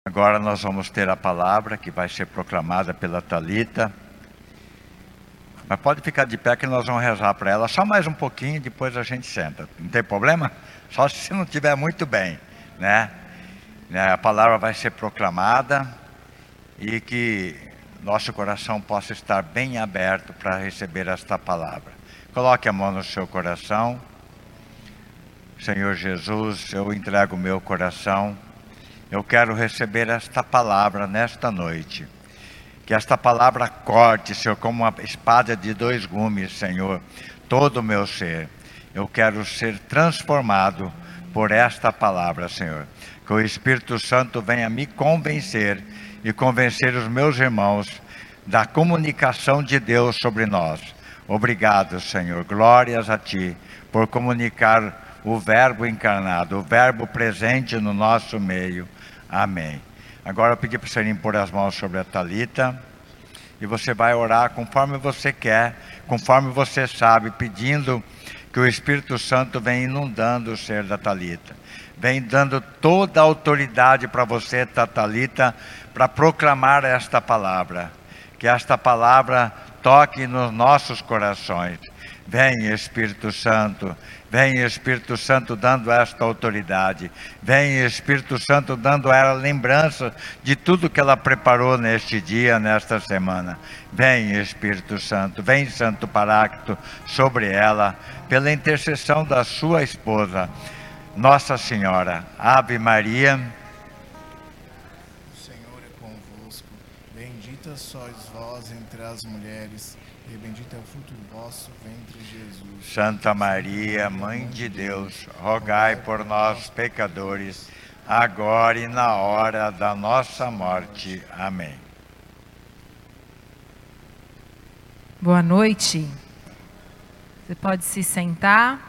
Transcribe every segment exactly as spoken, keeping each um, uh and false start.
Agora nós vamos ter a palavra que vai ser proclamada pela Thalita. Mas pode ficar de pé que nós vamos rezar para ela. Só mais um pouquinho, depois a gente senta. Não tem problema? Só se não estiver muito bem, né? A palavra vai ser proclamada e que nosso coração possa estar bem aberto para receber esta palavra. Coloque a mão no seu coração. Senhor Jesus, eu entrego o meu coração. Eu quero receber esta palavra nesta noite. Que esta palavra corte, Senhor, como uma espada de dois gumes, Senhor, todo o meu ser. Eu quero ser transformado por esta palavra, Senhor. Que o Espírito Santo venha me convencer e convencer os meus irmãos da comunicação de Deus sobre nós. Obrigado, Senhor. Glórias a Ti por comunicar o Verbo encarnado, o Verbo presente no nosso meio. Amém. Agora eu pedi para você impor as mãos sobre a Thalita. E você vai orar conforme você quer, conforme você sabe, pedindo que o Espírito Santo venha inundando o ser da Thalita. Vem dando toda a autoridade para você, Thalita, para proclamar esta palavra. Que esta palavra toque nos nossos corações. Vem, Espírito Santo. Vem, Espírito Santo, dando esta autoridade. Vem, Espírito Santo, dando a ela lembrança de tudo que ela preparou neste dia, nesta semana. Vem, Espírito Santo. Vem, Santo Paráclito, sobre ela, pela intercessão da sua esposa, Nossa Senhora. Ave Maria. O Senhor é convosco. Bendita sois vós entre as mulheres, e bendito é o fruto do vosso ventre, Jesus. Santa Maria, Mãe de Deus, rogai por nós, pecadores, agora e na hora da nossa morte. Amém. Boa noite. Você pode se sentar.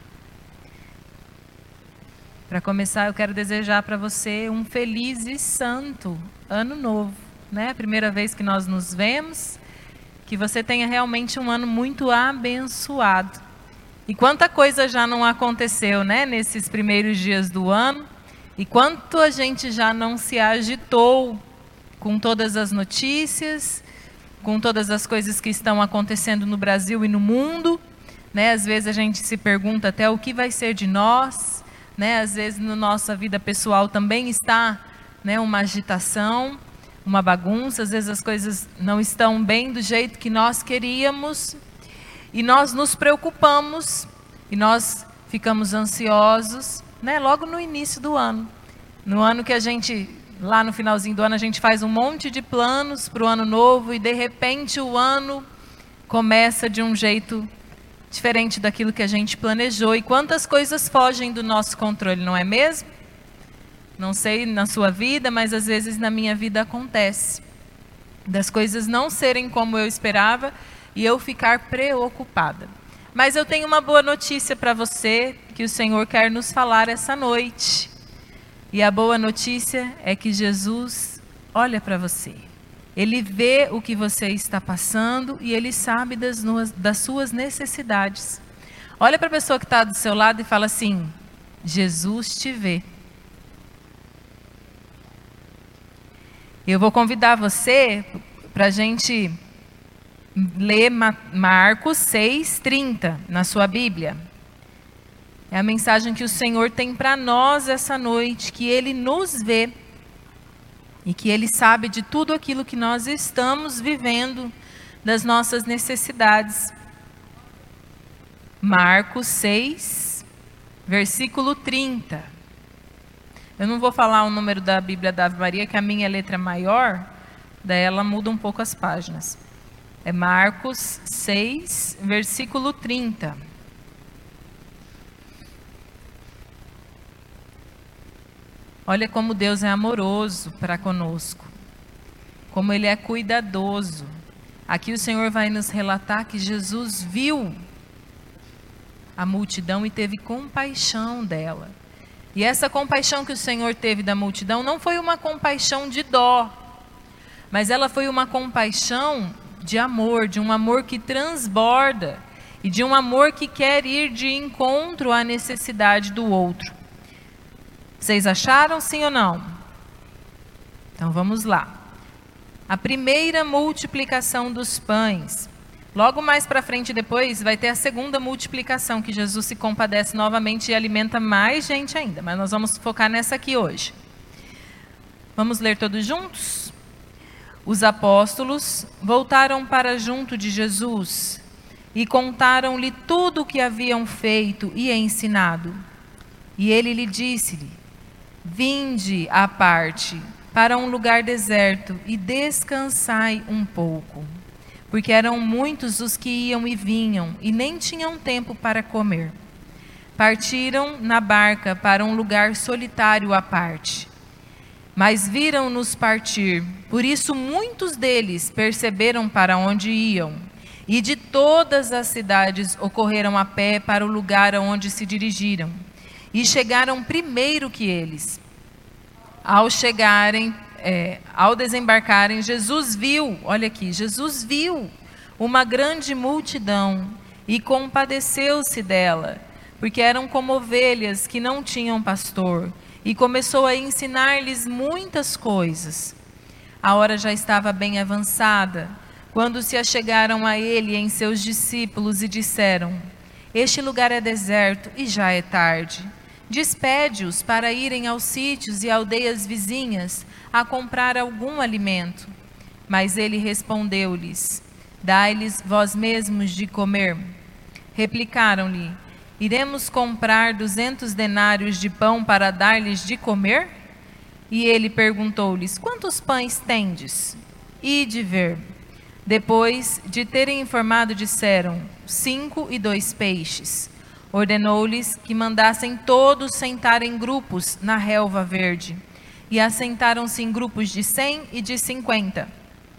Para começar, eu quero desejar para você um feliz e santo ano novo, né? Primeira vez que nós nos vemos. Que você tenha realmente um ano muito abençoado. E quanta coisa já não aconteceu, né, nesses primeiros dias do ano. E quanto a gente já não se agitou com todas as notícias, com todas as coisas que estão acontecendo no Brasil e no mundo. Né? Às vezes a gente se pergunta até o que vai ser de nós. Né? Às vezes na nossa vida pessoal também está, né, uma agitação, uma bagunça, às vezes as coisas não estão bem do jeito que nós queríamos, e nós nos preocupamos, e nós ficamos ansiosos, né, logo no início do ano. No ano que a gente, lá no finalzinho do ano, a gente faz um monte de planos para o ano novo, e de repente o ano começa de um jeito diferente daquilo que a gente planejou, e quantas coisas fogem do nosso controle, não é mesmo? Não sei na sua vida, mas às vezes na minha vida acontece. Das coisas não serem como eu esperava e eu ficar preocupada. Mas eu tenho uma boa notícia para você, que o Senhor quer nos falar essa noite. E a boa notícia é que Jesus olha para você. Ele vê o que você está passando e Ele sabe das, das suas necessidades. Olha para a pessoa que está do seu lado e fala assim: Jesus te vê. Eu vou convidar você para a gente ler Marcos seis, trinta na sua Bíblia. É a mensagem que o Senhor tem para nós essa noite, que Ele nos vê e que Ele sabe de tudo aquilo que nós estamos vivendo, das nossas necessidades. Marcos seis, versículo trinta. Eu não vou falar o número da Bíblia da Ave Maria, que a minha letra é maior, daí ela muda um pouco as páginas. É Marcos seis, versículo trinta. Olha como Deus é amoroso para conosco, como Ele é cuidadoso. Aqui o Senhor vai nos relatar que Jesus viu a multidão e teve compaixão dela. E essa compaixão que o Senhor teve da multidão não foi uma compaixão de dó, mas ela foi uma compaixão de amor, de um amor que transborda e de um amor que quer ir de encontro à necessidade do outro. Vocês acharam, sim ou não? Então vamos lá. A primeira multiplicação dos pães. Logo mais para frente depois vai ter a segunda multiplicação, que Jesus se compadece novamente e alimenta mais gente ainda. Mas nós vamos focar nessa aqui hoje. Vamos ler todos juntos? Os apóstolos voltaram para junto de Jesus e contaram-lhe tudo o que haviam feito e ensinado. E ele lhe disse-lhe: vinde à parte, para um lugar deserto, e descansai um pouco. Porque eram muitos os que iam e vinham, e nem tinham tempo para comer. Partiram na barca para um lugar solitário à parte. Mas viram-nos partir, por isso muitos deles perceberam para onde iam. E de todas as cidades ocorreram a pé para o lugar aonde se dirigiram. E chegaram primeiro que eles. Ao chegarem, é, ao desembarcarem, Jesus viu, olha aqui, Jesus viu uma grande multidão e compadeceu-se dela, porque eram como ovelhas que não tinham pastor, e começou a ensinar-lhes muitas coisas. A hora já estava bem avançada, quando se achegaram a ele e em seus discípulos e disseram: este lugar é deserto e já é tarde. Despede-os para irem aos sítios e aldeias vizinhas a comprar algum alimento. Mas ele respondeu-lhes: dai-lhes vós mesmos de comer. Replicaram-lhe: iremos comprar duzentos denários de pão para dar-lhes de comer? E ele perguntou-lhes: quantos pães tendes? Ide ver. Depois de terem informado, disseram: cinco e dois peixes. Ordenou-lhes que mandassem todos sentar em grupos na relva verde. E assentaram-se em grupos de cem e de cinquenta.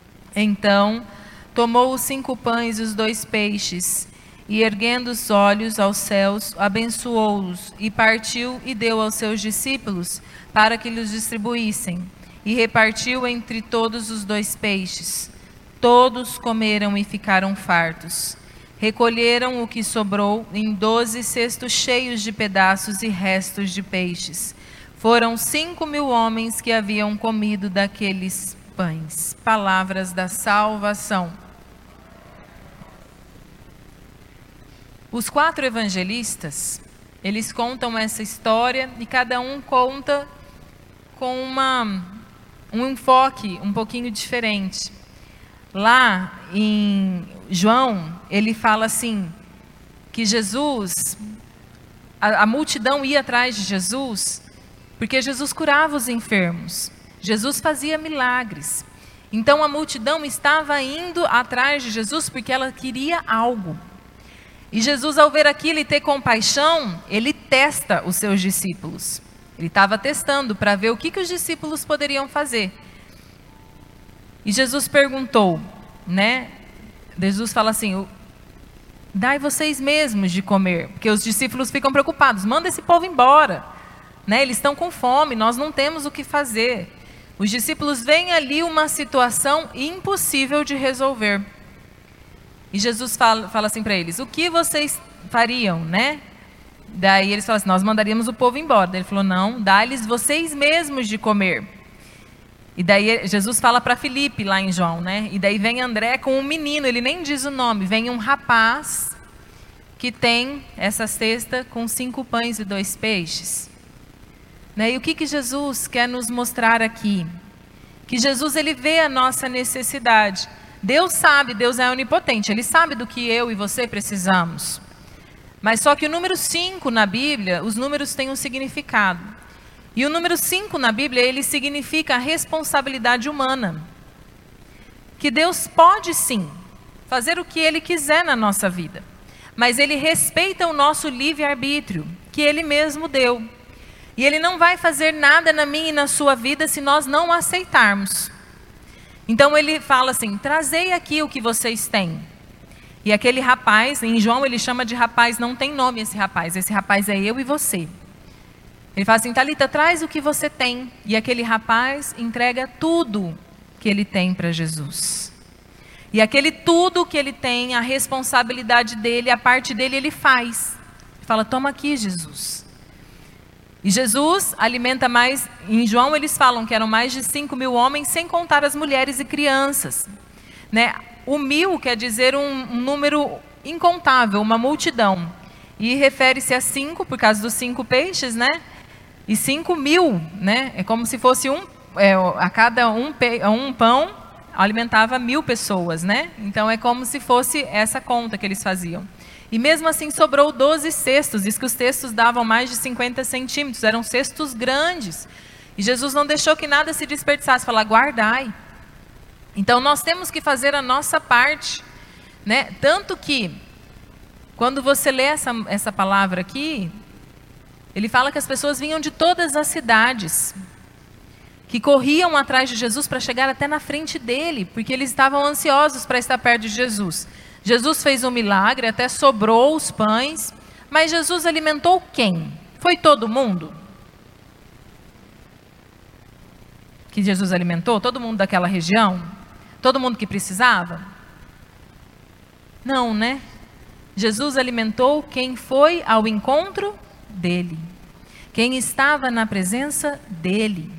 Então, tomou os cinco pães e os dois peixes, e erguendo os olhos aos céus, abençoou-os, e partiu e deu aos seus discípulos, para que lhes distribuíssem. E repartiu entre todos os dois peixes. Todos comeram e ficaram fartos. Recolheram o que sobrou em doze cestos cheios de pedaços e restos de peixes. Foram cinco mil homens que haviam comido daqueles pães. Palavras da salvação. Os quatro evangelistas, eles contam essa história e cada um conta com uma, um enfoque um pouquinho diferente. Lá em João, ele fala assim, que Jesus, a, a multidão ia atrás de Jesus, porque Jesus curava os enfermos, Jesus fazia milagres. Então a multidão estava indo atrás de Jesus porque ela queria algo. E Jesus, ao ver aquilo e ter compaixão, ele testa os seus discípulos. Ele estava testando para ver o que, que os discípulos poderiam fazer. E Jesus perguntou, né? Jesus fala assim: dai vocês mesmos de comer, porque os discípulos ficam preocupados, manda esse povo embora, né? Eles estão com fome, nós não temos o que fazer. Os discípulos veem ali uma situação impossível de resolver. E Jesus fala, fala assim para eles: o que vocês fariam, né? Daí eles falam assim: nós mandaríamos o povo embora. Daí ele falou: não, dá-lhes vocês mesmos de comer. E daí Jesus fala para Filipe lá em João, né? E daí vem André com um menino, ele nem diz o nome, vem um rapaz que tem essa cesta com cinco pães e dois peixes. Né? E o que que Jesus quer nos mostrar aqui? Que Jesus, ele vê a nossa necessidade. Deus sabe, Deus é onipotente, ele sabe do que eu e você precisamos. Mas só que o número cinco na Bíblia, os números têm um significado. E o número cinco na Bíblia, ele significa a responsabilidade humana. Que Deus pode sim fazer o que Ele quiser na nossa vida. Mas Ele respeita o nosso livre-arbítrio, que Ele mesmo deu. E Ele não vai fazer nada na minha e na sua vida se nós não aceitarmos. Então Ele fala assim: trazei aqui o que vocês têm. E aquele rapaz, em João ele chama de rapaz, não tem nome esse rapaz. Esse rapaz é eu e você. Ele fala assim: Talita, traz o que você tem. E aquele rapaz entrega tudo que ele tem para Jesus. E aquele tudo que ele tem, a responsabilidade dele, a parte dele, ele faz. Ele fala: toma aqui, Jesus. E Jesus alimenta mais, em João eles falam que eram mais de cinco mil homens, sem contar as mulheres e crianças, né? O mil quer dizer um, um número incontável, uma multidão. E refere-se a cinco, por causa dos cinco peixes, né? E cinco mil, né? É como se fosse um, é, a cada um, pe, um pão alimentava mil pessoas, né? Então é como se fosse essa conta que eles faziam. E mesmo assim sobrou doze cestos, diz que os cestos davam mais de cinquenta centímetros, eram cestos grandes. E Jesus não deixou que nada se desperdiçasse, falou, guardai. Então nós temos que fazer a nossa parte, né? Tanto que, quando você lê essa, essa palavra aqui, ele fala que as pessoas vinham de todas as cidades, que corriam atrás de Jesus para chegar até na frente dele, porque eles estavam ansiosos para estar perto de Jesus. Jesus fez um milagre, até sobrou os pães, mas Jesus alimentou quem? Foi todo mundo? Que Jesus alimentou? Todo mundo daquela região? Todo mundo que precisava? Não, né? Jesus alimentou quem foi ao encontro dele, quem estava na presença dele,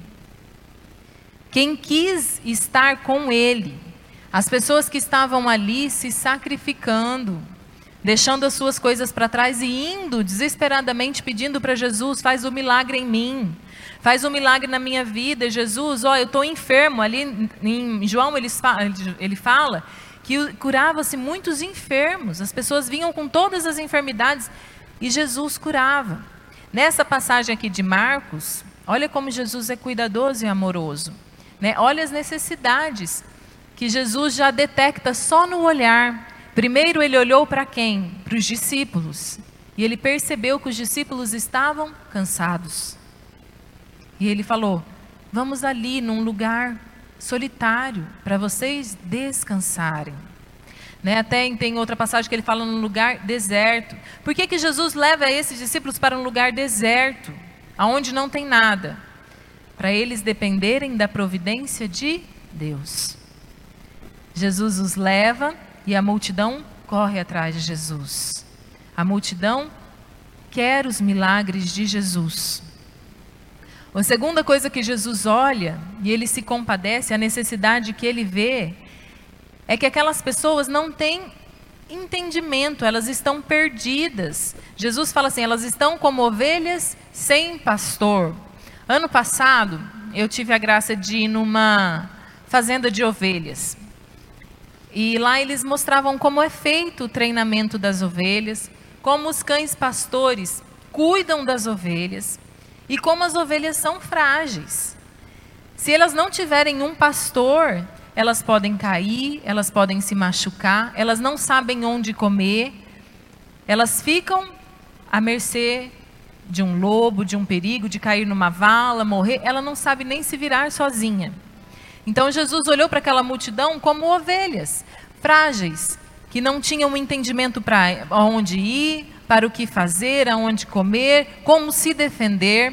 quem quis estar com ele. As pessoas que estavam ali se sacrificando, deixando as suas coisas para trás e indo desesperadamente pedindo para Jesus, faz um milagre em mim, faz um milagre na minha vida, Jesus, ó, eu estou enfermo. Ali em João ele fala, ele fala que curava-se muitos enfermos, as pessoas vinham com todas as enfermidades e Jesus curava. Nessa passagem aqui de Marcos, olha como Jesus é cuidadoso e amoroso, né? Olha as necessidades que Jesus já detecta só no olhar. Primeiro ele olhou para quem? Para os discípulos. E ele percebeu que os discípulos estavam cansados. E ele falou, vamos ali num lugar solitário para vocês descansarem. Né? Até tem outra passagem que ele fala num lugar deserto. Por que que Jesus leva esses discípulos para um lugar deserto, aonde não tem nada? Para eles dependerem da providência de Deus. Jesus os leva e a multidão corre atrás de Jesus. A multidão quer os milagres de Jesus. A segunda coisa que Jesus olha, e ele se compadece, a necessidade que ele vê, é que aquelas pessoas não têm entendimento, elas estão perdidas. Jesus fala assim, elas estão como ovelhas sem pastor. Ano passado, eu tive a graça de ir numa fazenda de ovelhas. E lá eles mostravam como é feito o treinamento das ovelhas, como os cães pastores cuidam das ovelhas e como as ovelhas são frágeis. Se elas não tiverem um pastor, elas podem cair, elas podem se machucar, elas não sabem onde comer, elas ficam à mercê de um lobo, de um perigo, de cair numa vala, morrer, ela não sabe nem se virar sozinha. Então Jesus olhou para aquela multidão como ovelhas frágeis, que não tinham um entendimento para onde ir, para o que fazer, aonde comer, como se defender.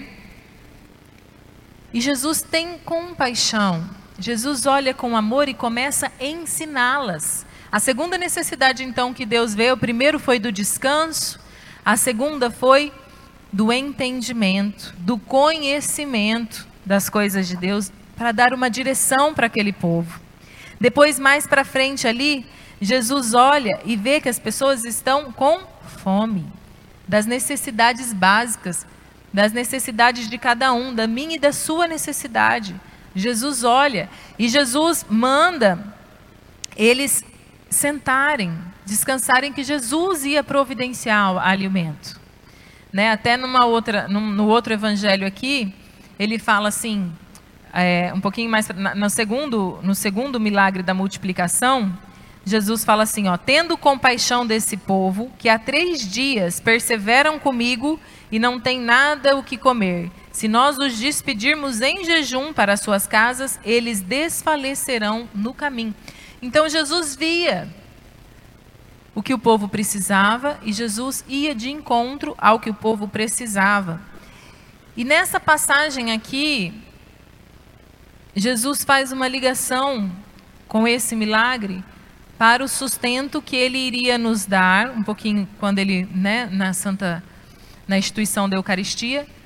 E Jesus tem compaixão. Jesus olha com amor e começa a ensiná-las. A segunda necessidade então que Deus vê, o primeiro foi do descanso, a segunda foi do entendimento, do conhecimento das coisas de Deus, para dar uma direção para aquele povo. Depois, mais para frente ali, Jesus olha e vê que as pessoas estão com fome, das necessidades básicas, das necessidades de cada um, da minha e da sua necessidade. Jesus olha e Jesus manda eles sentarem, descansarem, que Jesus ia providenciar o alimento. Né? Até numa outra, num, no outro evangelho aqui, ele fala assim, é, um pouquinho mais, no segundo, no segundo milagre da multiplicação, Jesus fala assim, ó, tendo compaixão desse povo, que há três dias perseveram comigo e não tem nada o que comer. Se nós os despedirmos em jejum para as suas casas, eles desfalecerão no caminho. Então Jesus via o que o povo precisava e Jesus ia de encontro ao que o povo precisava. E nessa passagem aqui, Jesus faz uma ligação com esse milagre para o sustento que ele iria nos dar, um pouquinho quando ele, né, na Santa, na instituição da Eucaristia,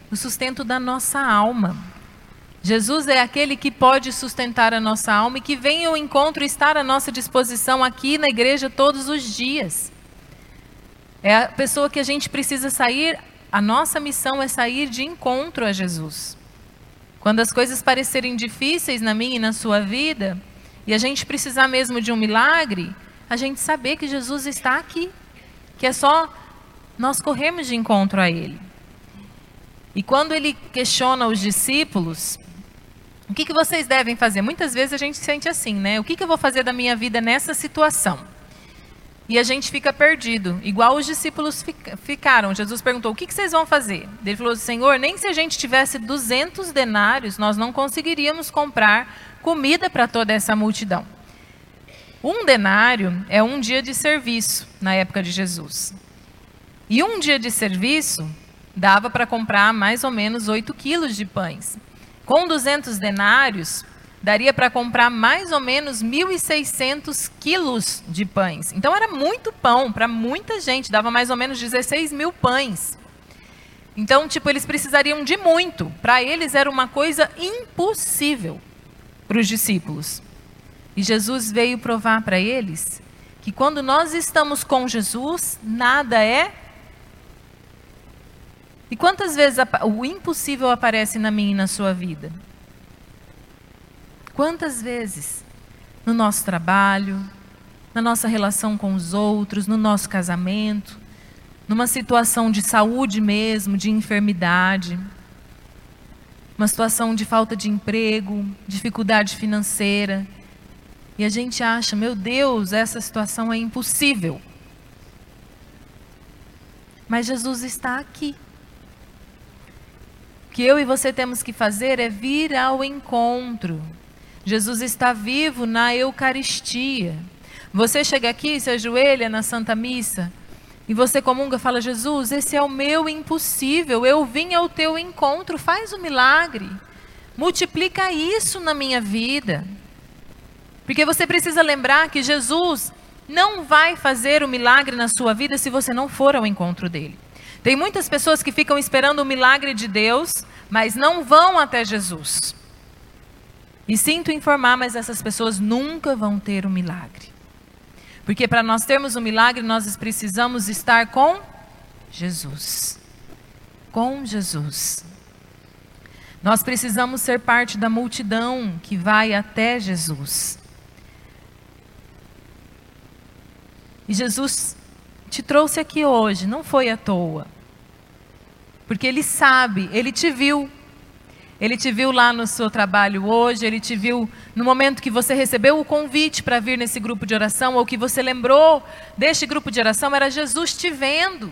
o sustento da nossa alma. Jesus é aquele que pode sustentar a nossa alma e que vem ao encontro e estar à nossa disposição aqui na igreja todos os dias. É a pessoa que a gente precisa sair, a nossa missão é sair de encontro a Jesus. Quando as coisas parecerem difíceis na minha e na sua vida, e a gente precisar mesmo de um milagre, a gente saber que Jesus está aqui, que é só nós corrermos de encontro a Ele. E quando Ele questiona os discípulos, o que, que vocês devem fazer? Muitas vezes a gente sente assim, né? O que, que eu vou fazer da minha vida nessa situação? E a gente fica perdido, igual os discípulos ficaram. Jesus perguntou, o que, que vocês vão fazer? Ele falou, Senhor, nem se a gente tivesse duzentos denários, nós não conseguiríamos comprar comida para toda essa multidão. Um denário é um dia de serviço, na época de Jesus. E um dia de serviço dava para comprar mais ou menos oito quilos de pães. Com duzentos denários, daria para comprar mais ou menos mil e seiscentos quilos de pães. Então era muito pão para muita gente, dava mais ou menos dezesseis mil pães. Então, tipo, eles precisariam de muito. Para eles era uma coisa impossível para os discípulos. E Jesus veio provar para eles que quando nós estamos com Jesus, nada é. E quantas vezes o impossível aparece na minha e na sua vida? Quantas vezes? No nosso trabalho, na nossa relação com os outros, no nosso casamento, numa situação de saúde mesmo, de enfermidade, uma situação de falta de emprego, dificuldade financeira. E a gente acha, meu Deus, essa situação é impossível. Mas Jesus está aqui. O que eu e você temos que fazer é vir ao encontro. Jesus está vivo na Eucaristia. Você chega aqui, se ajoelha na Santa Missa, e você comunga e fala, Jesus, esse é o meu impossível, eu vim ao teu encontro, faz um milagre. Multiplica isso na minha vida. Porque você precisa lembrar que Jesus não vai fazer o milagre na sua vida se você não for ao encontro dele. Tem muitas pessoas que ficam esperando o milagre de Deus, mas não vão até Jesus. E sinto informar, mas essas pessoas nunca vão ter um milagre. Porque para nós termos um milagre, nós precisamos estar com Jesus. Com Jesus. Nós precisamos ser parte da multidão que vai até Jesus. E Jesus te trouxe aqui hoje, não foi à toa. Porque Ele sabe, Ele te viu. Ele te viu lá no seu trabalho hoje, Ele te viu no momento que você recebeu o convite para vir nesse grupo de oração, ou que você lembrou deste grupo de oração, era Jesus te vendo.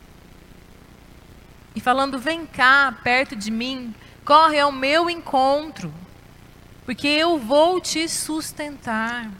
E falando, vem cá, perto de mim, corre ao meu encontro, porque eu vou te sustentar.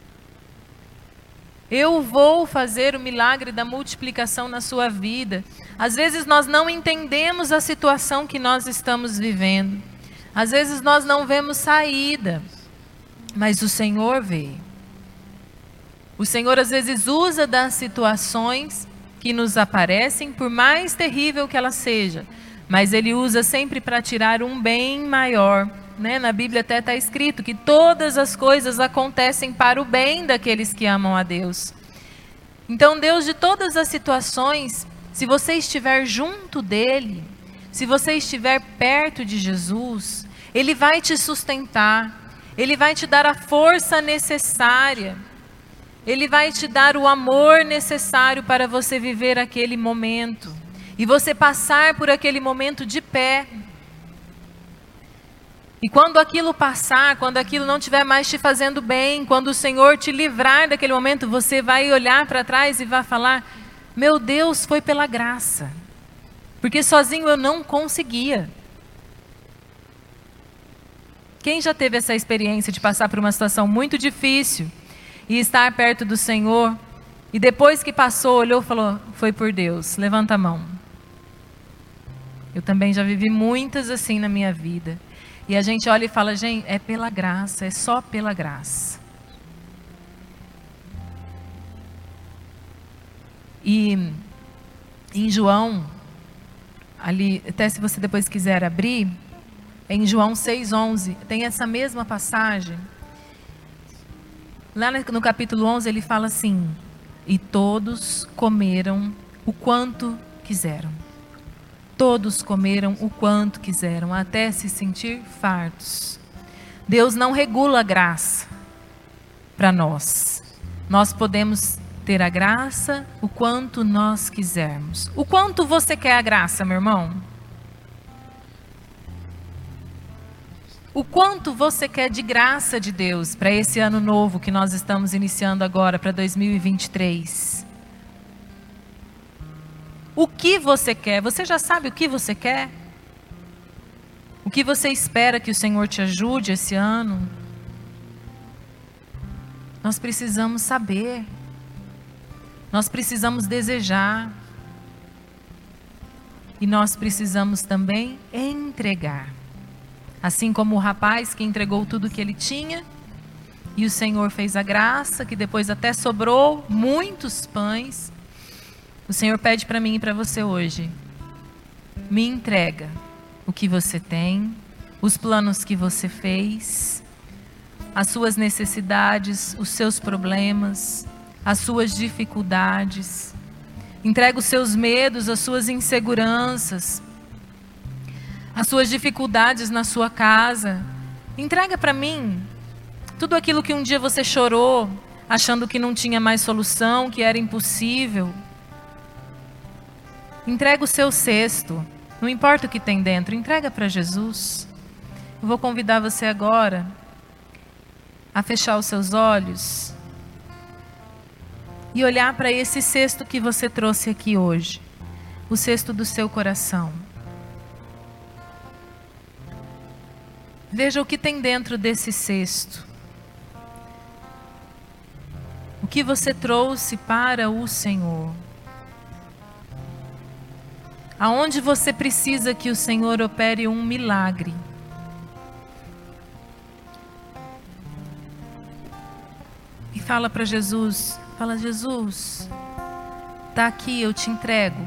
Eu vou fazer o milagre da multiplicação na sua vida. Às vezes nós não entendemos a situação que nós estamos vivendo. Às vezes nós não vemos saída. Mas o Senhor vê. O Senhor às vezes usa das situações que nos aparecem, por mais terrível que ela seja. Mas Ele usa sempre para tirar um bem maior. Né? Na Bíblia até está escrito que todas as coisas acontecem para o bem daqueles que amam a Deus. Então Deus, de todas as situações, se você estiver junto dEle, se você estiver perto de Jesus, Ele vai te sustentar, Ele vai te dar a força necessária, Ele vai te dar o amor necessário para você viver aquele momento, e você passar por aquele momento de pé. E quando aquilo passar, quando aquilo não estiver mais te fazendo bem, quando o Senhor te livrar daquele momento, você vai olhar para trás e vai falar, meu Deus, foi pela graça, porque sozinho eu não conseguia. Quem já teve essa experiência de passar por uma situação muito difícil e estar perto do Senhor, e depois que passou, olhou e falou, foi por Deus, levanta a mão. Eu também já vivi muitas assim na minha vida. E a gente olha e fala, gente, é pela graça, é só pela graça. E em João, ali, até se você depois quiser abrir, em João seis, onze, tem essa mesma passagem. Lá no capítulo onze ele fala assim: e todos comeram o quanto quiseram. Todos comeram o quanto quiseram, até se sentir fartos. Deus não regula a graça para nós. Nós podemos ter a graça o quanto nós quisermos. O quanto você quer a graça, meu irmão? O quanto você quer de graça de Deus para esse ano novo que nós estamos iniciando agora, para dois mil e vinte e três? O que você quer? Você já sabe o que você quer? O que você espera que o Senhor te ajude esse ano? Nós precisamos saber. Nós precisamos desejar. E nós precisamos também entregar. Assim como o rapaz que entregou tudo que ele tinha, e o Senhor fez a graça, que depois até sobrou muitos pães. O Senhor pede para mim e para você hoje: me entrega o que você tem, os planos que você fez, as suas necessidades, os seus problemas, as suas dificuldades. Entrega os seus medos, as suas inseguranças, as suas dificuldades na sua casa. Entrega para mim tudo aquilo que um dia você chorou, achando que não tinha mais solução, que era impossível. Entrega o seu cesto, não importa o que tem dentro, entrega para Jesus. Eu vou convidar você agora a fechar os seus olhos e olhar para esse cesto que você trouxe aqui hoje, o cesto do seu coração. Veja o que tem dentro desse cesto. O que você trouxe para o Senhor. Aonde você precisa que o Senhor opere um milagre. E fala para Jesus, fala: Jesus, está aqui, eu te entrego.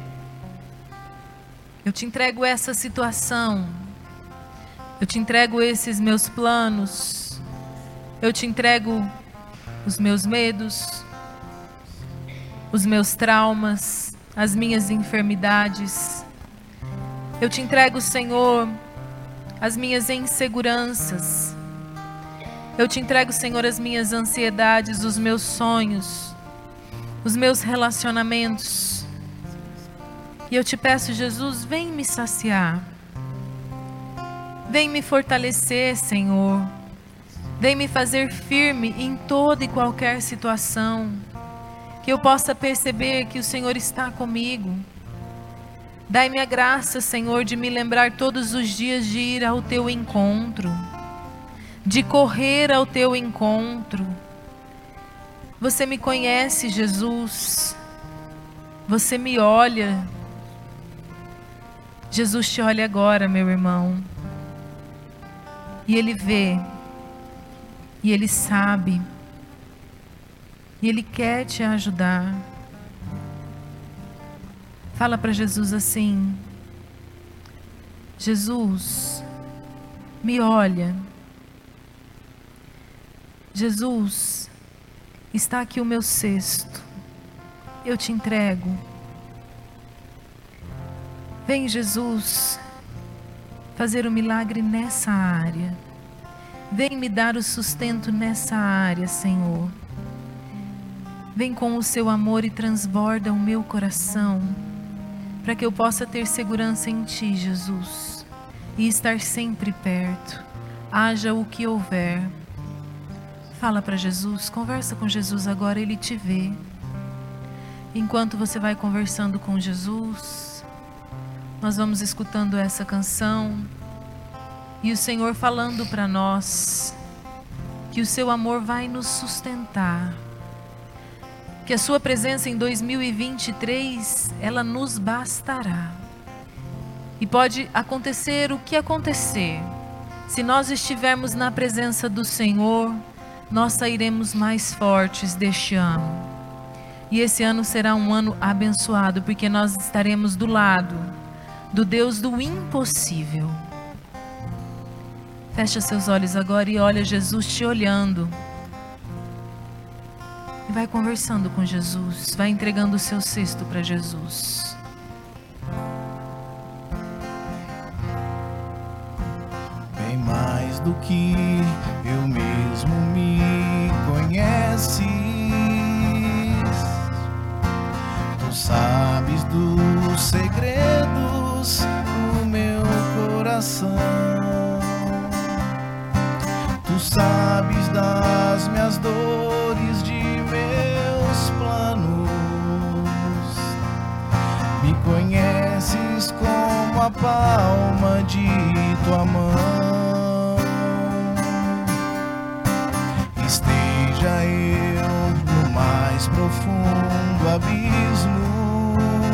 Eu te entrego essa situação. Eu te entrego esses meus planos. Eu te entrego os meus medos, os meus traumas, as minhas enfermidades. Eu te entrego, Senhor, as minhas inseguranças. Eu te entrego, Senhor, as minhas ansiedades, os meus sonhos, os meus relacionamentos. E eu te peço, Jesus, vem me saciar. Vem me fortalecer, Senhor. Vem me fazer firme em toda e qualquer situação. Que eu possa perceber que o Senhor está comigo. Dai-me a graça, Senhor, de me lembrar todos os dias de ir ao teu encontro, de correr ao teu encontro. Você me conhece, Jesus. Você me olha. Jesus te olha agora, meu irmão. E Ele vê. E Ele sabe. E Ele quer te ajudar. Fala para Jesus assim: Jesus, me olha. Jesus, está aqui o meu cesto. Eu te entrego. Vem, Jesus, fazer um milagre nessa área. Vem me dar o sustento nessa área, Senhor. Vem com o seu amor e transborda o meu coração, para que eu possa ter segurança em Ti, Jesus, e estar sempre perto, haja o que houver. Fala para Jesus, conversa com Jesus agora, Ele te vê. Enquanto você vai conversando com Jesus, nós vamos escutando essa canção, e o Senhor falando para nós, que o seu amor vai nos sustentar, que a sua presença em dois mil e vinte e três, ela nos bastará. E pode acontecer o que acontecer, se nós estivermos na presença do Senhor, nós sairemos mais fortes deste ano. E esse ano será um ano abençoado, porque nós estaremos do lado do Deus do impossível. Fecha seus olhos agora e olha Jesus te olhando. E vai conversando com Jesus, vai entregando o seu cesto para Jesus. Bem mais do que eu mesmo me conheces, tu sabes dos segredos do meu coração, tu sabes das minhas dores, de meus planos, me conheces como a palma de tua mão. Esteja eu no mais profundo abismo,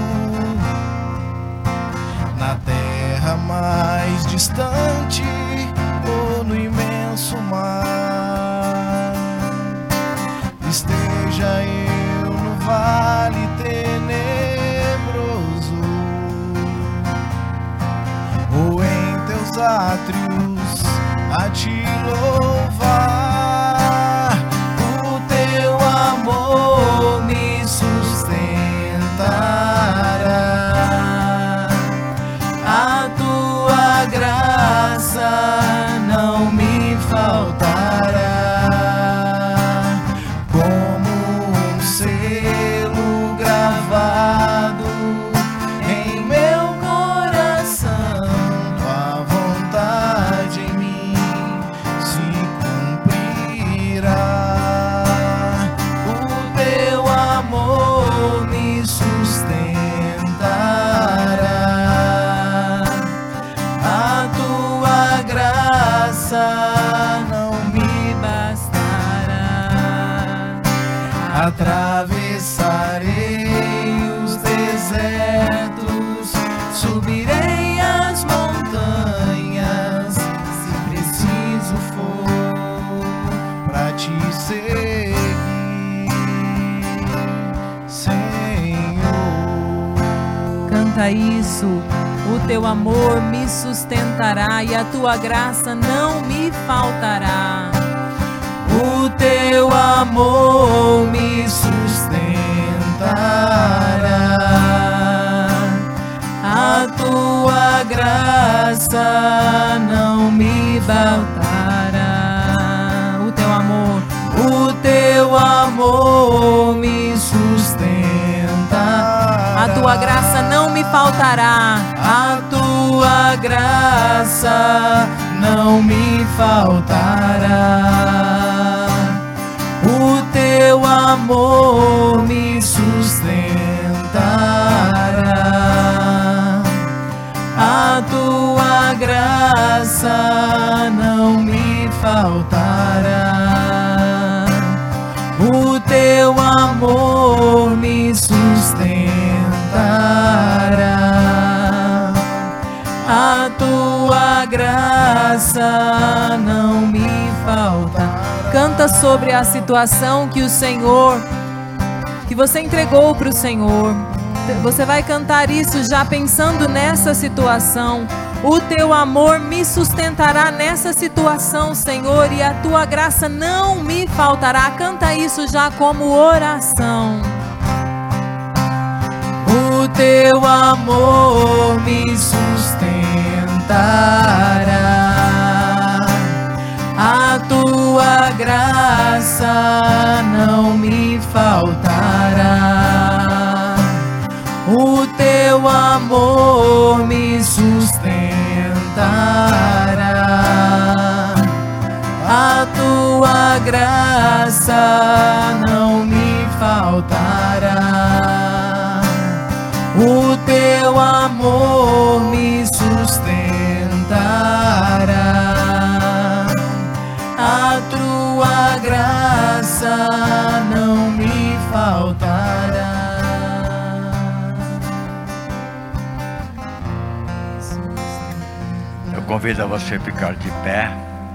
na terra mais distante ou no imenso mar, esteja eu no vale tenebroso ou em teus átrios a te louvar, o teu amor me sustentará, a tua graça não me faltará, como um selo gravado em meu coração, tua vontade em mim se cumprirá, o teu amor me sustentará, a tua graça não me bastará, atravessarei os desertos, subirei as montanhas, se preciso for, pra te seguir, Senhor. Canta isso. O teu amor me sustentará e a tua graça não me faltará. O teu amor me sustentará, a tua graça não me faltará. O teu amor, o teu amor me sustentará, a tua graça não me faltará. a tua graça não me faltará, o teu amor me sustentará, a tua graça não me faltará, o teu amor me sustentará, a tua graça não me faltará. Canta sobre a situação que o Senhor, que você entregou para o Senhor. Você vai cantar isso já pensando nessa situação. O teu amor me sustentará nessa situação, Senhor, e a tua graça não me faltará. Canta isso já como oração. O teu amor me sustentará, a tua graça não me faltará, o teu amor me sustentará, a tua graça não me faltará, o teu amor me sustentará, a tua graça não me faltará. Eu convido a você a ficar de pé.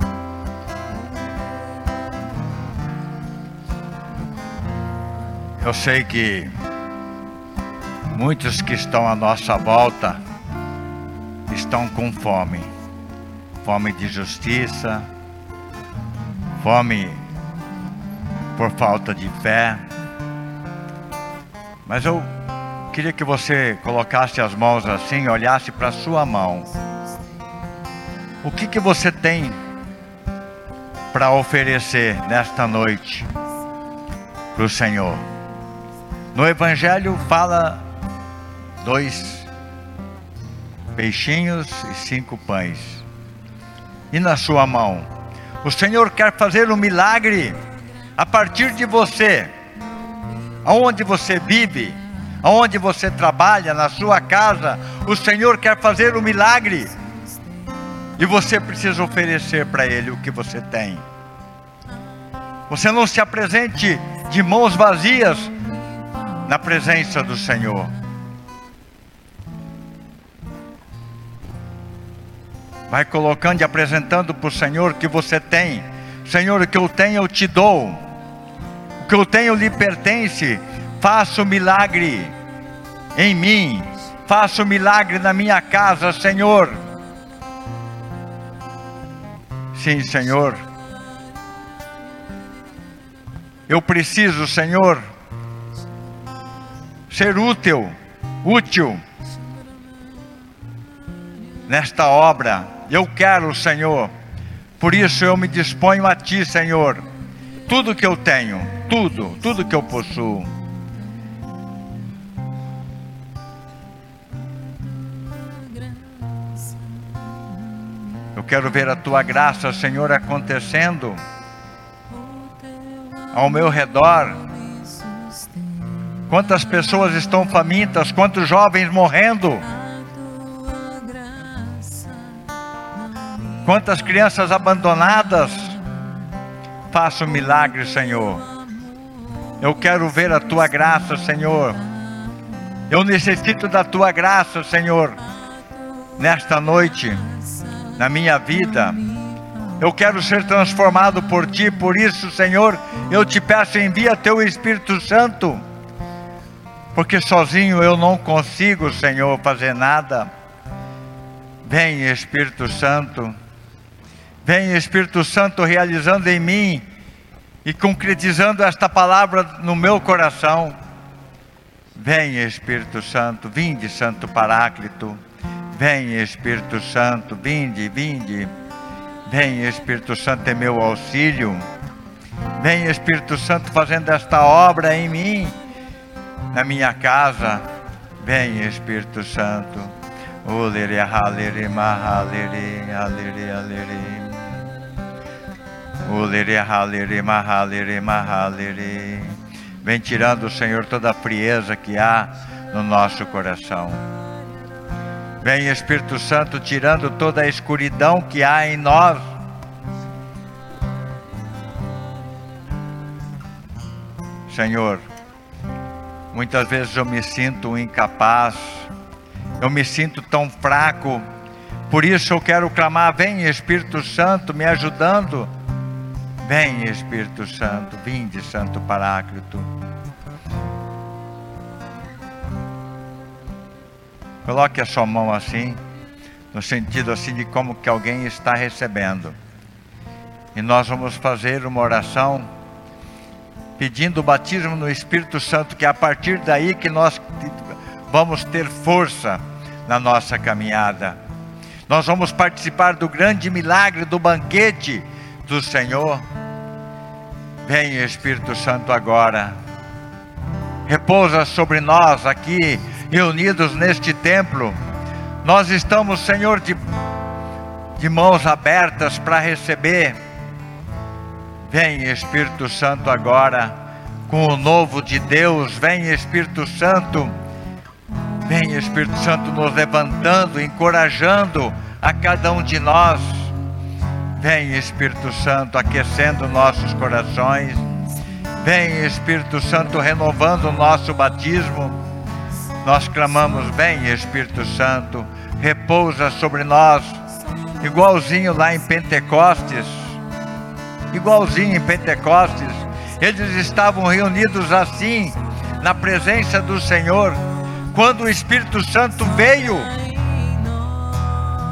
Eu sei que muitos que estão à nossa volta estão com fome, fome de justiça, fome por falta de fé. Mas eu queria que você colocasse as mãos assim, olhasse para a sua mão. O que que você tem para oferecer nesta noite para o Senhor? No Evangelho fala dois peixinhos e cinco pães. E na sua mão? O Senhor quer fazer um milagre a partir de você. Aonde você vive, aonde você trabalha, na sua casa, o Senhor quer fazer um milagre. E você precisa oferecer para Ele o que você tem. Você não se apresente de mãos vazias na presença do Senhor. Vai colocando e apresentando para o Senhor o que você tem. Senhor, o que eu tenho eu te dou. O que eu tenho lhe pertence. Faça o milagre em mim. Faça o milagre na minha casa, Senhor. Sim, Senhor. Eu preciso, Senhor, ser útil, útil nesta obra. Eu quero, Senhor. Por isso eu me disponho a Ti, Senhor. Tudo que eu tenho, tudo, tudo que eu possuo. Eu quero ver a Tua graça, Senhor, acontecendo ao meu redor. Quantas pessoas estão famintas, quantos jovens morrendo, quantas crianças abandonadas. Faça um milagre, Senhor. Eu quero ver a Tua graça, Senhor. Eu necessito da Tua graça, Senhor, nesta noite, na minha vida. Eu quero ser transformado por Ti. Por isso, Senhor, eu te peço, envia Teu Espírito Santo, porque sozinho eu não consigo, Senhor, fazer nada. Vem, Espírito Santo. Vem, Espírito Santo, realizando em mim e concretizando esta palavra no meu coração. Vem, Espírito Santo. Vinde, Santo Paráclito. Vem, Espírito Santo. Vinde, vinde. Vem, Espírito Santo, é meu auxílio. Vem, Espírito Santo, fazendo esta obra em mim, na minha casa. Vem, Espírito Santo. Olere, halere, mahalere, halere, halere. Olere, halere, mahalere, mahalere. Vem tirando, Senhor, toda a frieza que há no nosso coração. Vem, Espírito Santo, tirando toda a escuridão que há em nós. Senhor, muitas vezes eu me sinto incapaz, eu me sinto tão fraco. Por isso eu quero clamar, vem, Espírito Santo, me ajudando. Vem, Espírito Santo, vinde, Santo Paráclito. Coloque a sua mão assim, no sentido assim de como que alguém está recebendo. E nós vamos fazer uma oração pedindo o batismo no Espírito Santo, que é a partir daí que nós vamos ter força na nossa caminhada. Nós vamos participar do grande milagre do banquete do Senhor. Vem, Espírito Santo, agora. Repousa sobre nós aqui, reunidos neste templo. Nós estamos, Senhor, de, de mãos abertas para receber. Vem, Espírito Santo, agora, com o novo de Deus. Vem, Espírito Santo. Vem, Espírito Santo, nos levantando, encorajando a cada um de nós. Vem, Espírito Santo, aquecendo nossos corações. Vem, Espírito Santo, renovando o nosso batismo. Nós clamamos, vem, Espírito Santo, repousa sobre nós, igualzinho lá em Pentecostes, igualzinho em Pentecostes, eles estavam reunidos assim, na presença do Senhor, quando o Espírito Santo veio,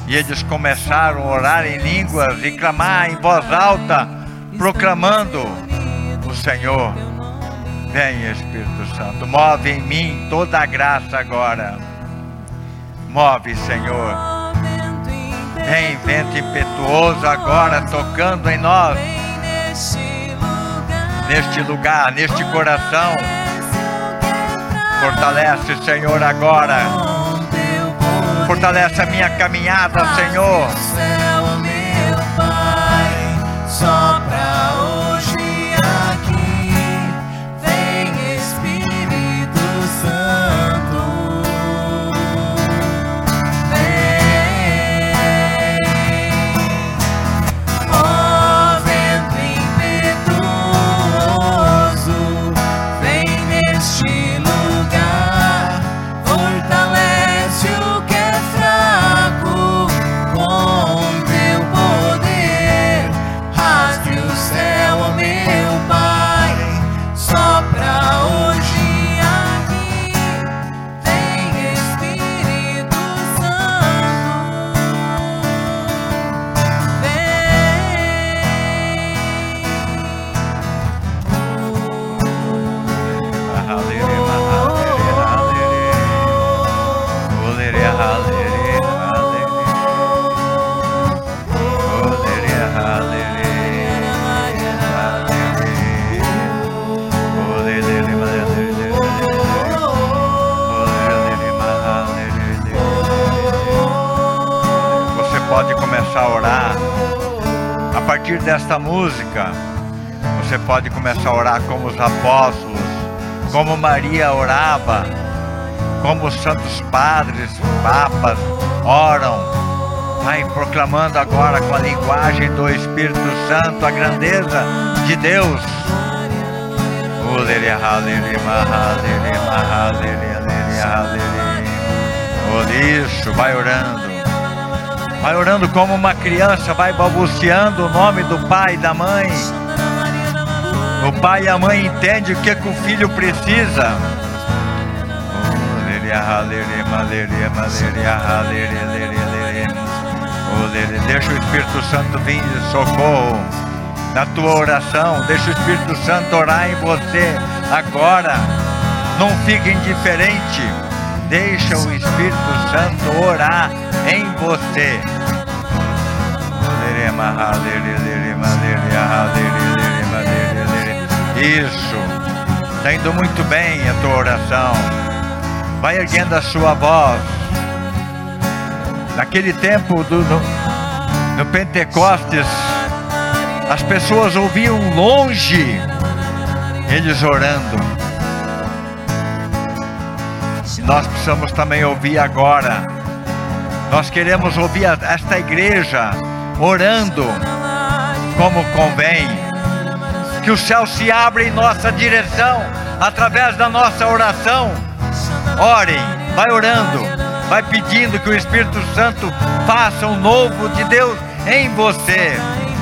E eles começaram a orar em línguas e clamar em voz alta, proclamando: o Senhor, vem Espírito Santo, move em mim toda a graça agora. Move, Senhor. Vem, vento impetuoso agora, tocando em nós, neste lugar, neste coração. Fortalece, Senhor, agora. Fortalece a minha caminhada, Senhor. Só pra hoje aqui, vem Espírito Santo, vem, ó vento impetuoso, vem neste lugar, fortalece o que é fraco com teu poder. Rasgue o céu, ó meu Pai, só pra hoje aqui, vem Espírito Santo, Você pode começar a orar. A partir desta música, você pode começar a orar como os apóstolos, como Maria orava, como os santos padres, papas oram. Vai proclamando agora com a linguagem do Espírito Santo a grandeza de Deus. Isso, vai orando. Vai orando como uma criança, vai balbuciando o nome do pai e da mãe. O pai e a mãe entendem o que, que o filho precisa. Deixa o Espírito Santo vir de socorro na tua oração. Deixa o Espírito Santo orar em você agora. Não fique indiferente. Deixa o Espírito Santo orar em você. Isso. Está indo muito bem a tua oração. Vai erguendo a sua voz. Naquele tempo do, no, no Pentecostes, as pessoas ouviam longe eles orando. Nós precisamos também ouvir agora. Nós queremos ouvir esta igreja orando como convém. Que o céu se abra em nossa direção através da nossa oração. Orem, vai orando, vai pedindo que o Espírito Santo faça um novo de Deus em você.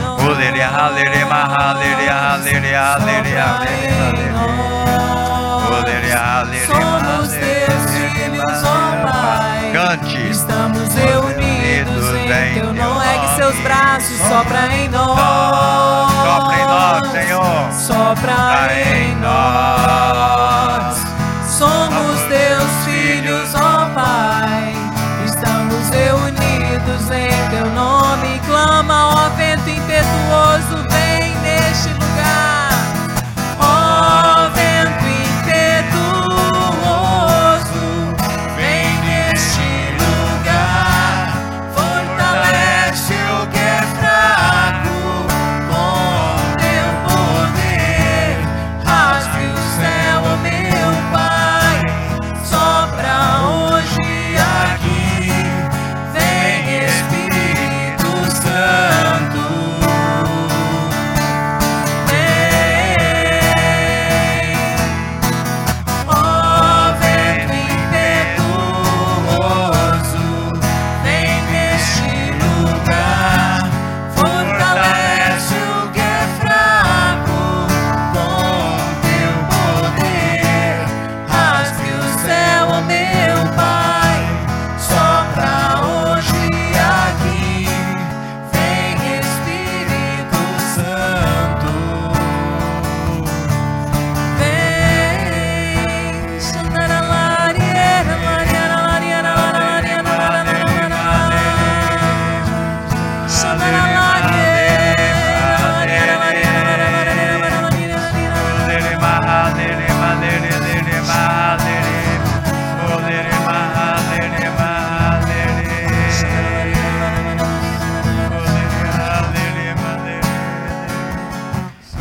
Somos teus filhos, ó Pai. Cante. Estamos reunidos em teu nome. Ergue seus braços, sopra em nós. Sopra em nós, Senhor. Sopra em nós. Somos teus filhos, ó Pai. Estamos reunidos em teu nome. Clama, ó vento impetuoso, vem neste lugar. Ó vento impetuoso, vem neste lugar. Fortalece o que é fraco com teu poder. Rasgue o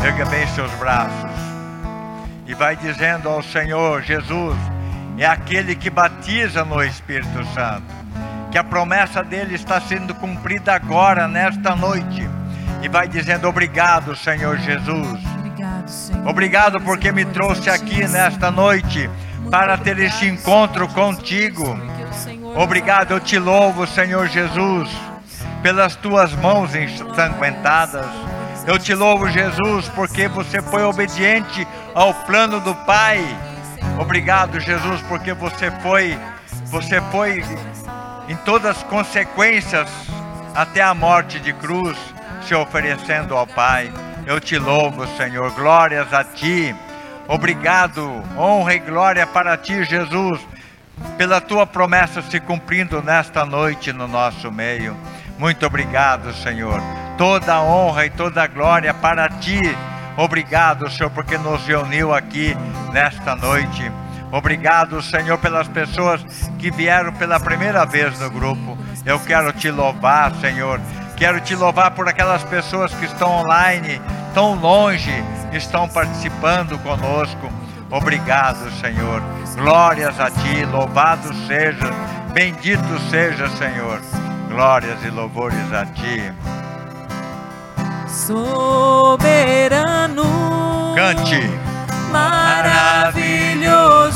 Erga bem seus braços. E vai dizendo ao Senhor: Jesus é aquele que batiza no Espírito Santo, que a promessa dele está sendo cumprida agora, nesta noite. E vai dizendo: obrigado, Senhor Jesus. Obrigado, Senhor. Obrigado porque me trouxe aqui nesta noite para ter esse encontro contigo. Obrigado, eu te louvo, Senhor Jesus, pelas tuas mãos ensanguentadas. Eu te louvo, Jesus, porque você foi obediente ao plano do Pai. Obrigado, Jesus, porque você foi, você foi em todas as consequências até a morte de cruz, se oferecendo ao Pai. Eu te louvo, Senhor, glórias a Ti. Obrigado, honra e glória para Ti, Jesus, pela Tua promessa se cumprindo nesta noite no nosso meio. Muito obrigado, Senhor. Toda a honra e toda a glória para Ti. Obrigado, Senhor, porque nos reuniu aqui nesta noite. Obrigado, Senhor, pelas pessoas que vieram pela primeira vez no grupo. Eu quero Te louvar, Senhor. Quero Te louvar por aquelas pessoas que estão online, tão longe, estão participando conosco. Obrigado, Senhor. Glórias a Ti, louvado seja, bendito seja, Senhor. Glórias e louvores a Ti. Soberano, cante. Maravilhoso,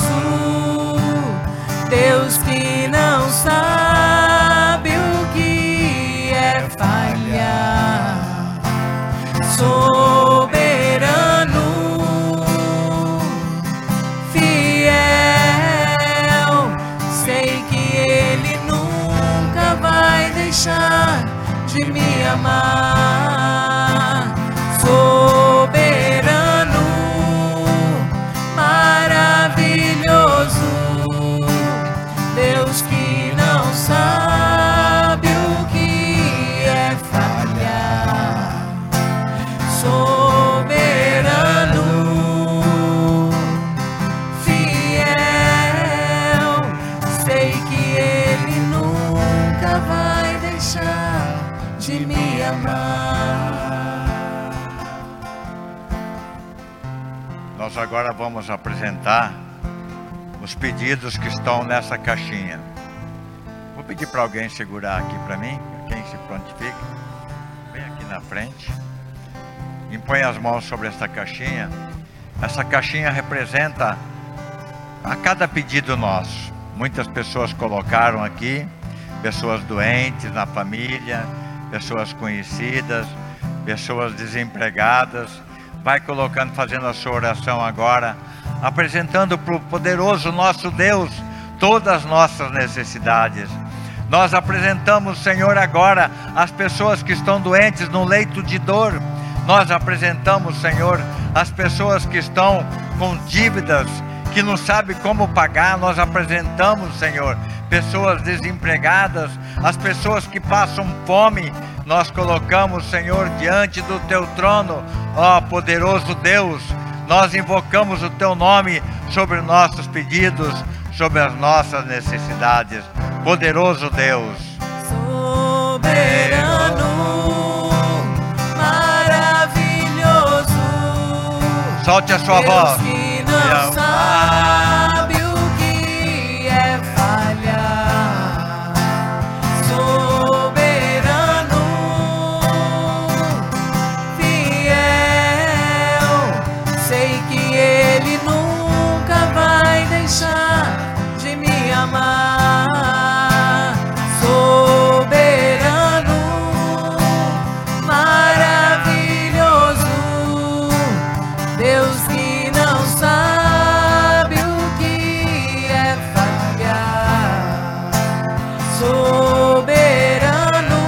Deus que não sabe o que é falhar. Soberano, fiel, sei que Ele nunca vai deixar de me amar. Soberano, maravilhoso, Deus que não sabe o que é falhar. Soberano, fiel, sei que Ele nunca vai deixar de me amar. Nós agora vamos apresentar os pedidos que estão nessa caixinha. Vou pedir para alguém segurar aqui para mim, quem se prontifica. Vem aqui na frente. Impõe as mãos sobre esta caixinha. Essa caixinha representa a cada pedido nosso. Muitas pessoas colocaram aqui, pessoas doentes na família, pessoas conhecidas, pessoas desempregadas. Vai colocando, fazendo a sua oração agora, apresentando para o poderoso nosso Deus todas as nossas necessidades. Nós apresentamos, Senhor, agora as pessoas que estão doentes no leito de dor. Nós apresentamos, Senhor, as pessoas que estão com dívidas, que não sabem como pagar. Nós apresentamos, Senhor, pessoas desempregadas, as pessoas que passam fome. Nós colocamos, Senhor, diante do Teu trono, ó poderoso Deus. Nós invocamos o Teu nome sobre nossos pedidos, sobre as nossas necessidades. Poderoso Deus. Soberano, maravilhoso, solte a sua Deus voz. Que não sabe o que é falhar. Soberano, fiel, sei que Ele nunca vai deixar de me amar. Soberano, maravilhoso, Deus que não sabe o que é falhar. Soberano,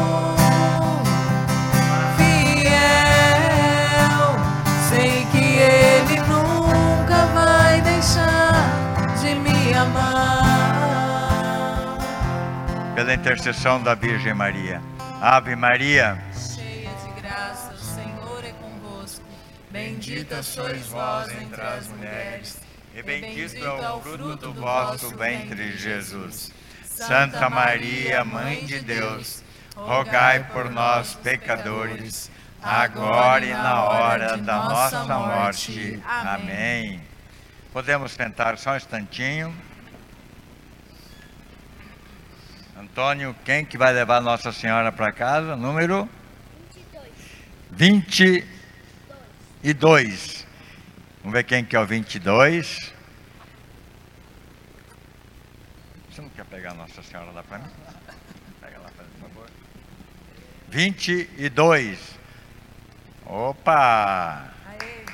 fiel, sei que Ele nunca vai deixar de me amar. Pela intercessão da Virgem Maria. Ave Maria, Cheia de graça, o Senhor é convosco. Bendita sois vós entre as mulheres, e bendito é o fruto do vosso ventre, Jesus. Santa Maria, Mãe de Deus, rogai por nós, pecadores, agora e na hora da nossa morte. Amém. Podemos sentar só um instantinho. Antônio, quem que vai levar Nossa Senhora para casa? Número? vinte e dois. Vamos ver quem que é o vinte e dois. Você não quer pegar Nossa Senhora lá para mim? Pega lá, por favor. vinte e dois. Opa! Aê.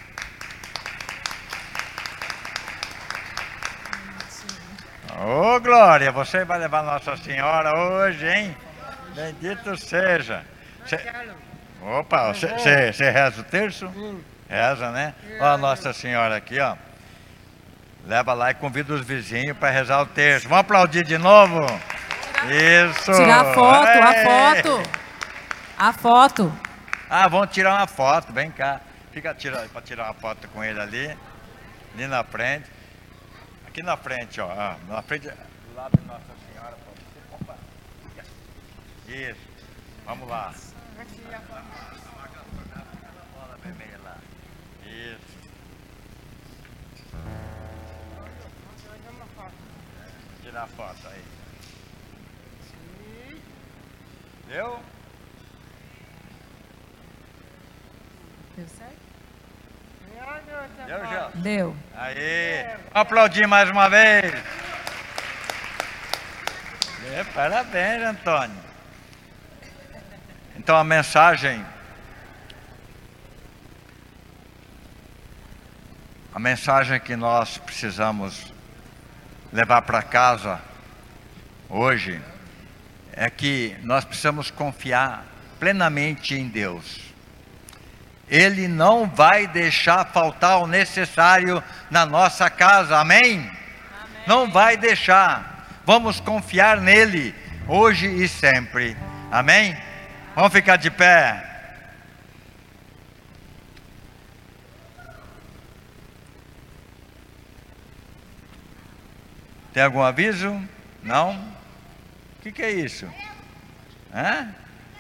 Ô, oh, Glória, você vai levar Nossa Senhora hoje, hein? Bendito seja. Cê... Opa, você reza o terço? Reza, né? Ó, Nossa Senhora aqui, ó. Leva lá e convida os vizinhos para rezar o terço. Vamos aplaudir de novo? Isso! Tirar a foto, Ei. a foto. A foto. Ah, vamos tirar uma foto, vem cá. Fica para tirar uma foto com ele ali. Ali na frente. Aqui na frente, ó. Ah, na frente, do lado de Nossa Senhora. Opa. Isso. Vamos lá. Bola vermelha lá. Isso. Tirar a foto aí. Deu? Deu certo? Deu, Gel? Deu. Aí. Aplaudir mais uma vez. É, parabéns, Antônio. Então a mensagem, a mensagem que nós precisamos levar para casa hoje é que nós precisamos confiar plenamente em Deus. Ele não vai deixar faltar o necessário na nossa casa, amém? Amém? Não vai deixar. Vamos confiar nele hoje e sempre, amém? Vamos ficar de pé. Tem algum aviso? Não? O que, que é isso? Hã?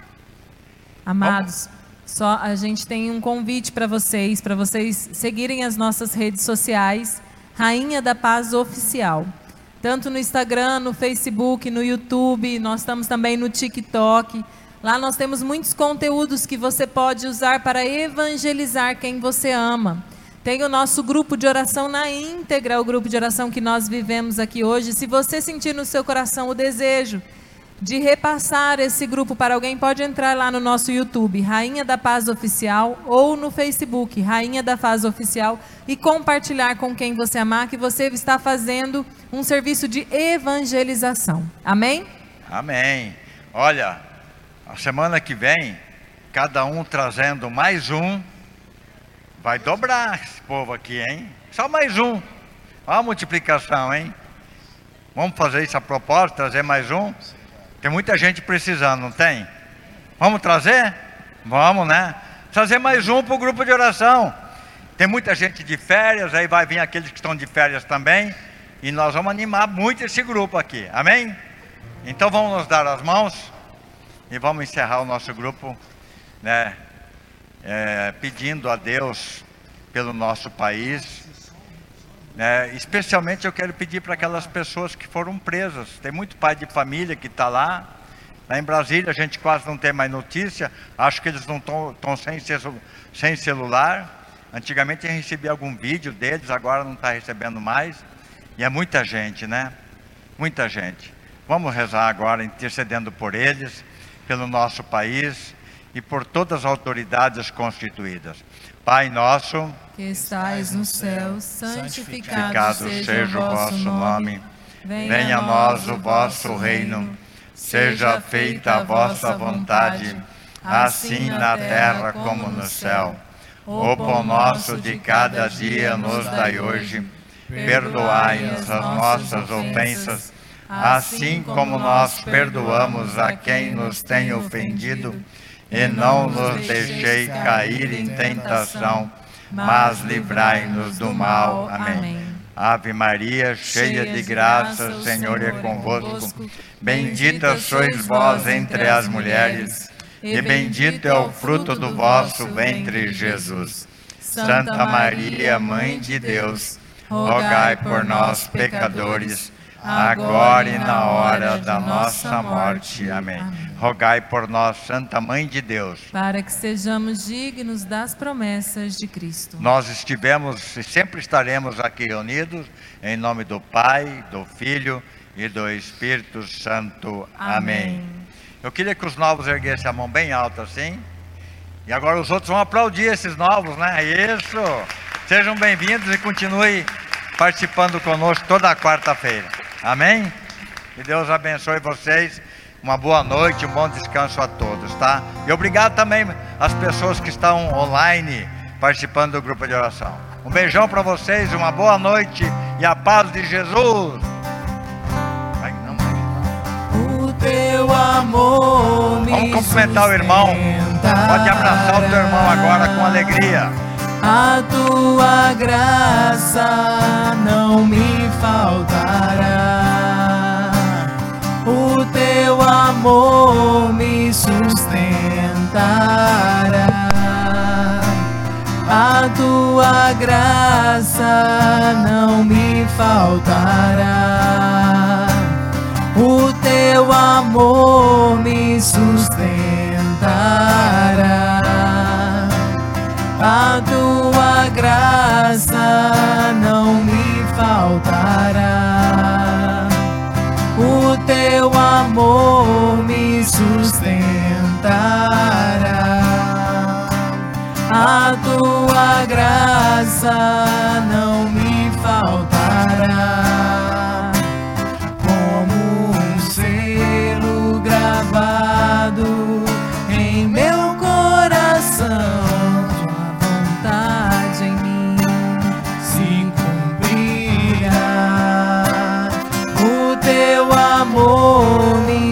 Amados, só a gente tem um convite para vocês, para vocês seguirem as nossas redes sociais, Rainha da Paz Oficial. Tanto no Instagram, no Facebook, no YouTube, nós estamos também no TikTok. Lá nós temos muitos conteúdos que você pode usar para evangelizar quem você ama. Tem o nosso grupo de oração na íntegra, o grupo de oração que nós vivemos aqui hoje. Se você sentir no seu coração o desejo de repassar esse grupo para alguém, pode entrar lá no nosso YouTube, Rainha da Paz Oficial, ou no Facebook, Rainha da Paz Oficial, e compartilhar com quem você amar, que você está fazendo um serviço de evangelização. Amém? Amém. Olha, a semana que vem, cada um trazendo mais um, vai dobrar esse povo aqui, hein? Só mais um. Olha a multiplicação, hein? Vamos fazer isso a propósito, trazer mais um? Tem muita gente precisando, não tem? Vamos trazer? Vamos, né? Trazer mais um para o grupo de oração. Tem muita gente de férias, aí vai vir aqueles que estão de férias também. E nós vamos animar muito esse grupo aqui, amém? Então vamos nos dar as mãos e vamos encerrar o nosso grupo, né? É, pedindo a Deus pelo nosso país. É, especialmente eu quero pedir para aquelas pessoas que foram presas. Tem muito pai de família que está lá. Lá em Brasília a gente quase não tem mais notícia. Acho que eles não estão sem, sem celular. Antigamente a gente recebia algum vídeo deles, agora não está recebendo mais. E é muita gente, né? Muita gente. Vamos rezar agora, intercedendo por eles, pelo nosso país e por todas as autoridades constituídas. Pai nosso, que estais no céu, santificado, santificado seja o vosso nome. Venha a nós o vosso reino. Seja feita a vossa vontade, assim na terra como no céu. O pão nosso de cada dia nos dai hoje. Perdoai-nos as nossas ofensas, assim como nós perdoamos a quem nos tem ofendido. E não nos deixei cair em tentação, mas livrai-nos do mal. Amém. Ave Maria, cheia de graça, o Senhor é convosco. Bendita sois vós entre as mulheres, e bendito é o fruto do vosso ventre, Jesus. Santa Maria, Mãe de Deus, rogai por nós, pecadores, agora e na hora da nossa morte. Amém. Rogai por nós, Santa Mãe de Deus, para que sejamos dignos das promessas de Cristo. Nós estivemos e sempre estaremos aqui reunidos, em nome do Pai, do Filho e do Espírito Santo. Amém. Amém. Eu queria que os novos erguessem a mão bem alta assim. E agora os outros vão aplaudir esses novos, né? Isso! Sejam bem-vindos e continue participando conosco toda quarta-feira. Amém? Que Deus abençoe vocês. Uma boa noite, um bom descanso a todos, tá? E obrigado também às pessoas que estão online participando do grupo de oração. Um beijão para vocês, uma boa noite e a paz de Jesus. Ai, não, não. O teu amor me Vamos cumprimentar o irmão. Pode abraçar o teu irmão agora com alegria. A tua graça não me faltará. O teu amor me sustentará. A tua graça não me faltará. O teu amor me sustentará. A tua graça não me faltará. O teu amor me sustentará. A tua graça não me faltará. Como um selo gravado em meu coração, tua vontade em mim se cumprirá. O teu amor me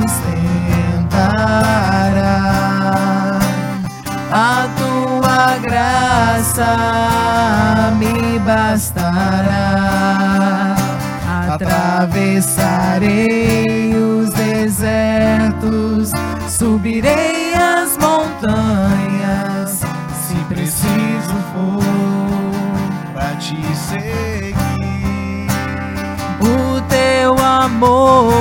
sustentará. A tua graça me bastará. Atravessarei os desertos, subirei as montanhas, se preciso for, pra te seguir. O teu amor